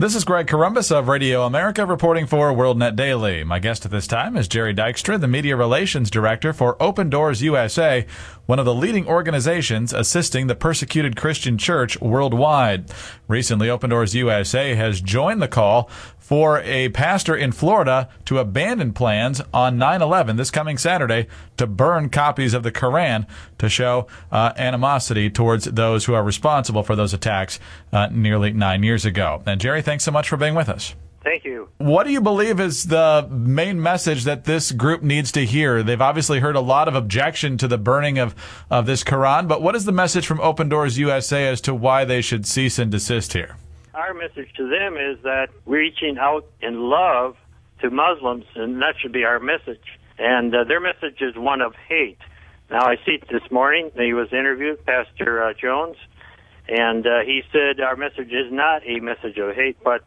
This is Greg Corombos of Radio America reporting for WorldNet Daily. My guest at this time is Jerry Dykstra, the Media Relations Director for Open Doors USA, one of the leading organizations assisting the persecuted Christian church worldwide. Recently, Open Doors USA has joined the call for a pastor in Florida to abandon plans on 9/11 this coming Saturday to burn copies of the Koran to show animosity towards those who are responsible for those attacks nearly 9 years ago. And Jerry, thanks so much for being with us. Thank you. What do you believe is the main message that this group needs to hear? They've obviously heard a lot of objection to the burning of this Quran, but what is the message from Open Doors USA as to why they should cease and desist here? Our message to them is that we're reaching out in love to Muslims, and that should be our message. And their message is one of hate. Now, I see this morning he was interviewed, Pastor Jones, and he said our message is not a message of hate, but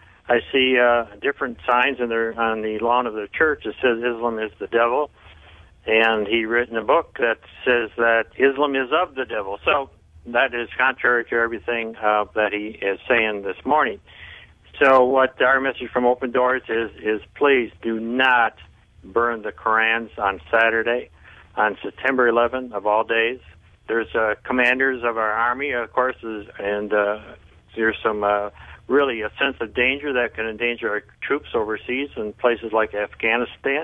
I see different signs on the lawn of the church that says Islam is the devil, and he written a book that says that Islam is of the devil. So that is contrary to everything that he is saying this morning. So what our message from Open Doors is please do not burn the Korans on Saturday, on September 11th of all days. There's commanders of our army, of course, and there's some really a sense of danger that can endanger our troops overseas in places like Afghanistan.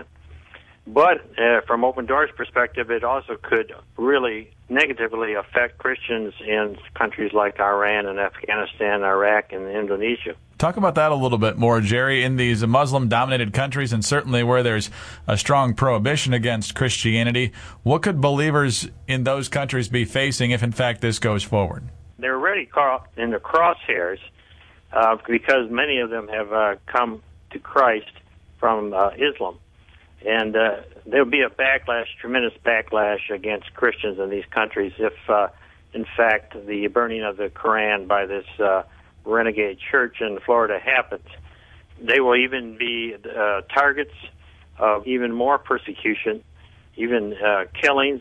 But from Open Doors' perspective, it also could really negatively affect Christians in countries like Iran and Afghanistan, Iraq, and Indonesia. Talk about that a little bit more, Jerry. In these Muslim-dominated countries, and certainly where there's a strong prohibition against Christianity, what could believers in those countries be facing if, in fact, this goes forward? They're already caught in the crosshairs because many of them have come to Christ from Islam. And there'll be a backlash, tremendous backlash against Christians in these countries if, in fact, the burning of the Koran by this renegade church in Florida happens. They will even be targets of even more persecution, even killings,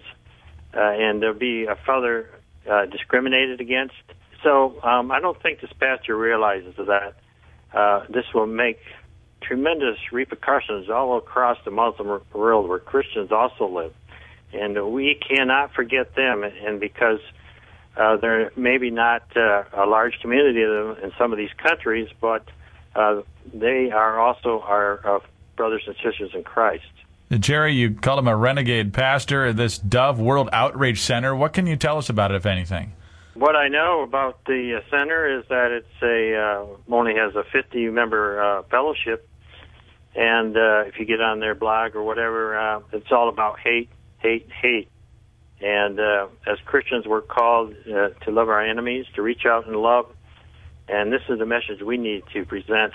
and they'll be further discriminated against. So I don't think this pastor realizes that this will make tremendous repercussions all across the Muslim world where Christians also live. And we cannot forget them, and because there may be not a large community of them in some of these countries, but they are also our brothers and sisters in Christ. Jerry, you called him a renegade pastor at this Dove World Outreach Center. What can you tell us about it, if anything? What I know about the center is that it's only has a 50-member fellowship, and if you get on their blog or whatever, it's all about hate, hate, hate. And as Christians, we're called to love our enemies, to reach out in love, and this is the message we need to present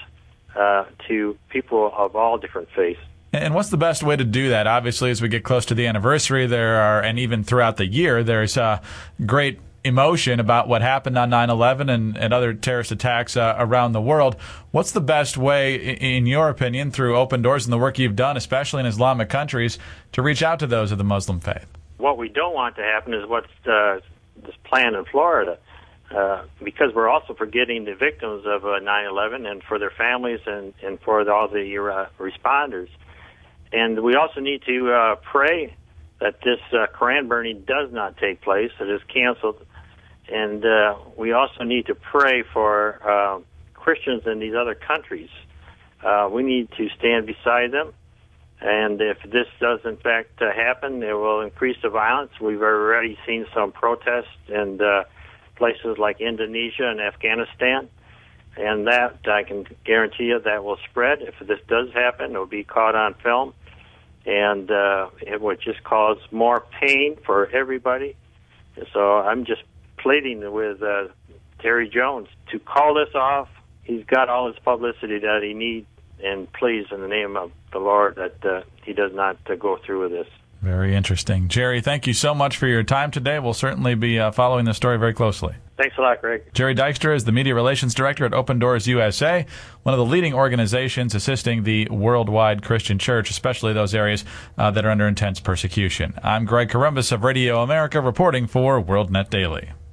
to people of all different faiths. And what's the best way to do that? Obviously, as we get close to the anniversary, and even throughout the year, there's great emotion about what happened on 9/11 and other terrorist attacks around the world. What's the best way, in your opinion, through Open Doors and the work you've done, especially in Islamic countries, to reach out to those of the Muslim faith? What we don't want to happen is what's this plan in Florida, because we're also forgetting the victims of 9/11 and for their families and for all the responders. And we also need to pray that this Quran burning does not take place, it is canceled. And we also need to pray for Christians in these other countries. We need to stand beside them. And if this does, in fact, happen, it will increase the violence. We've already seen some protests in places like Indonesia and Afghanistan. And that, I can guarantee you, that will spread. If this does happen, it will be caught on film. And it would just cause more pain for everybody. So I'm just pleading with Terry Jones to call this off. He's got all his publicity that he needs, and please, in the name of the Lord, that he does not go through with this. Very interesting. Jerry, thank you so much for your time today. We'll certainly be following this story very closely. Thanks a lot, Greg. Jerry Dykstra is the Media Relations Director at Open Doors USA, one of the leading organizations assisting the worldwide Christian church, especially those areas that are under intense persecution. I'm Greg Corombos of Radio America reporting for WorldNet Daily.